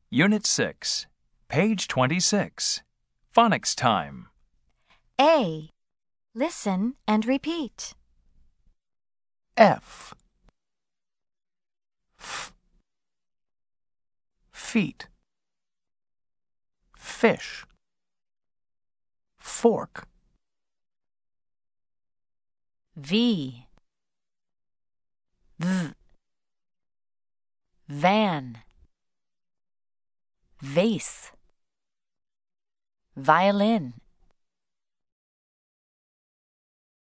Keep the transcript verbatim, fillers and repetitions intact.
Unit six, page twenty-six. Phonics time. A. Listen and repeat. F. F. Feet. Fish. Fork. V. V. Van. Vase. Violin.